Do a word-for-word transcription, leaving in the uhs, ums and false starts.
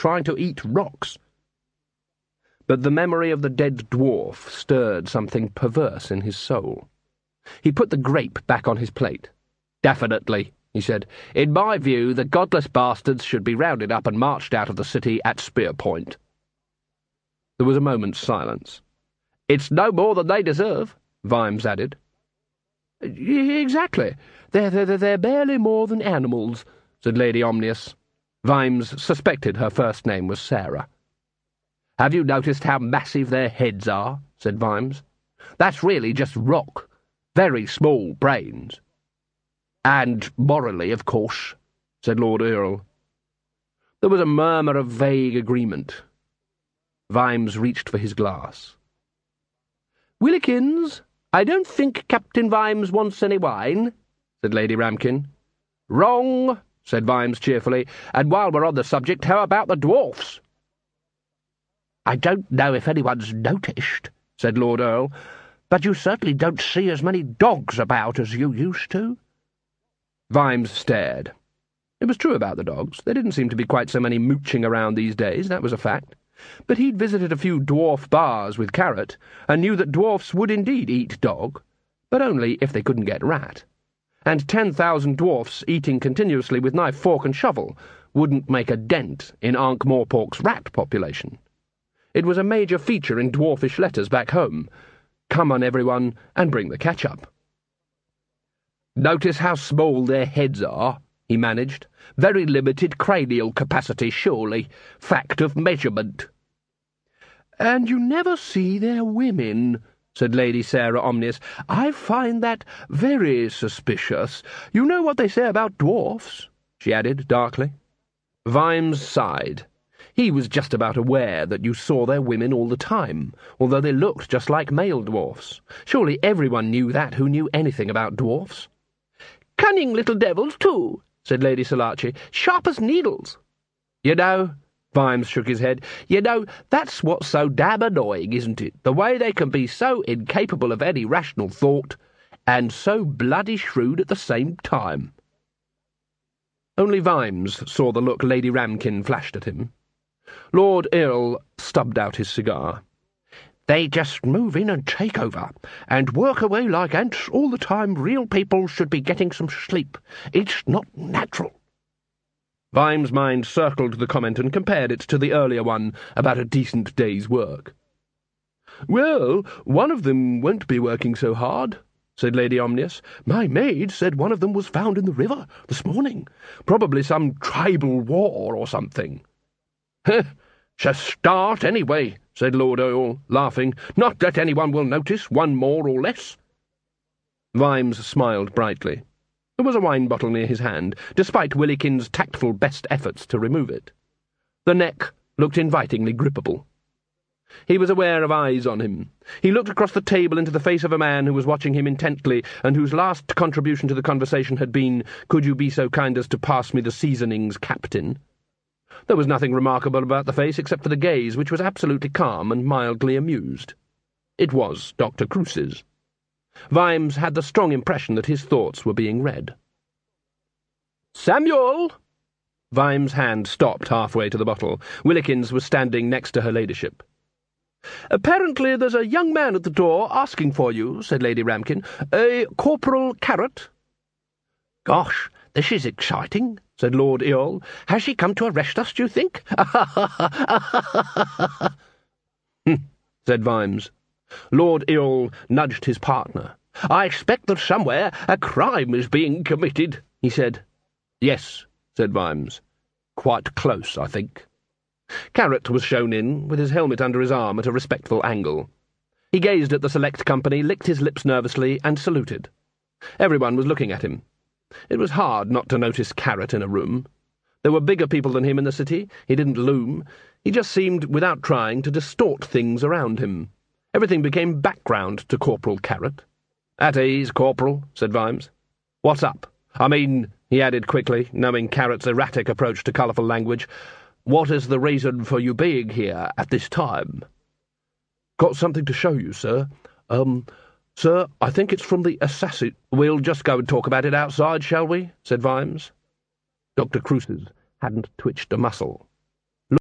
trying to eat rocks. But the memory of the dead dwarf stirred something perverse in his soul. He put the grape back on his plate. "Definitely," he said. "In my view, the godless bastards should be rounded up and marched out of the city at spear point." There was a moment's silence. "It's no more than they deserve," Vimes added. "Exactly. They're, they're, they're barely more than animals," said Lady Omnius. Vimes suspected her first name was Sarah. "Have you noticed how massive their heads are?" said Vimes. "That's really just rock. Very small brains." "And morally, of course," said Lord Earl. There was a murmur of vague agreement. Vimes reached for his glass. "Willikins, I don't think Captain Vimes wants any wine," said Lady Ramkin. "Wrong," said Vimes cheerfully. "And while we're on the subject, how about the dwarfs?" "I don't know if anyone's noticed," said Lord Earl, "but you certainly don't see as many dogs about as you used to." Vimes stared. It was true about the dogs. There didn't seem to be quite so many mooching around these days, that was a fact. But he'd visited a few dwarf bars with Carrot, and knew that dwarfs would indeed eat dog, but only if they couldn't get rat. And ten thousand dwarfs eating continuously with knife, fork, and shovel wouldn't make a dent in Ankh-Morpork's rat population. It was a major feature in dwarfish letters back home. "Come on, everyone, and bring the ketchup." "Notice how small their heads are," he managed. "Very limited cranial capacity, surely. Fact of measurement." "And you never see their women," said Lady Sarah Omnius. "I find that very suspicious. You know what they say about dwarfs," she added darkly. Vimes sighed. He was just about aware that you saw their women all the time, although they looked just like male dwarfs. Surely everyone knew that who knew anything about dwarfs. "Cunning little devils, too," said Lady Sulaci. "Sharp as needles." "You know," Vimes shook his head, "you know, that's what's so damn annoying, isn't it? The way they can be so incapable of any rational thought, and so bloody shrewd at the same time." Only Vimes saw the look Lady Ramkin flashed at him. Lord Earl stubbed out his cigar. "They just move in and take over, and work away like ants all the time real people should be getting some sleep. It's not natural." Vimes' mind circled the comment and compared it to the earlier one about a decent day's work. "Well, one of them won't be working so hard," said Lady Omnius. "My maid said one of them was found in the river this morning. Probably some tribal war or something." "Heh, it's a start, anyway," said Lord Earl, laughing. "Not that anyone will notice, one more or less." Vimes smiled brightly. There was a wine bottle near his hand, despite Willikin's tactful best efforts to remove it. The neck looked invitingly grippable. He was aware of eyes on him. He looked across the table into the face of a man who was watching him intently, and whose last contribution to the conversation had been, "Could you be so kind as to pass me the seasonings, Captain?" There was nothing remarkable about the face except for the gaze, which was absolutely calm and mildly amused. It was Doctor Cruce's. Vimes had the strong impression that his thoughts were being read. "Samuel!" Vimes' hand stopped halfway to the bottle. Willikins was standing next to her ladyship. "Apparently there's a young man at the door asking for you," said Lady Ramkin. "A Corporal Carrot." "Gosh, this is exciting," said Lord Earl. "Has she come to arrest us, do you think?" "Hm," said Vimes. Lord Earl nudged his partner. "I expect that somewhere a crime is being committed," he said. "Yes," said Vimes. "Quite close, I think." Carrot was shown in, with his helmet under his arm at a respectful angle. He gazed at the select company, licked his lips nervously, and saluted. Everyone was looking at him. It was hard not to notice Carrot in a room. There were bigger people than him in the city. He didn't loom. He just seemed, without trying, to distort things around him. Everything became background to Corporal Carrot. "At ease, Corporal," said Vimes. "What's up? I mean," he added quickly, knowing Carrot's erratic approach to colourful language, "what is the reason for you being here at this time?" "Got something to show you, sir. Um, sir, I think it's from the assassin—" "We'll just go and talk about it outside, shall we?" said Vimes. Doctor Cruces hadn't twitched a muscle.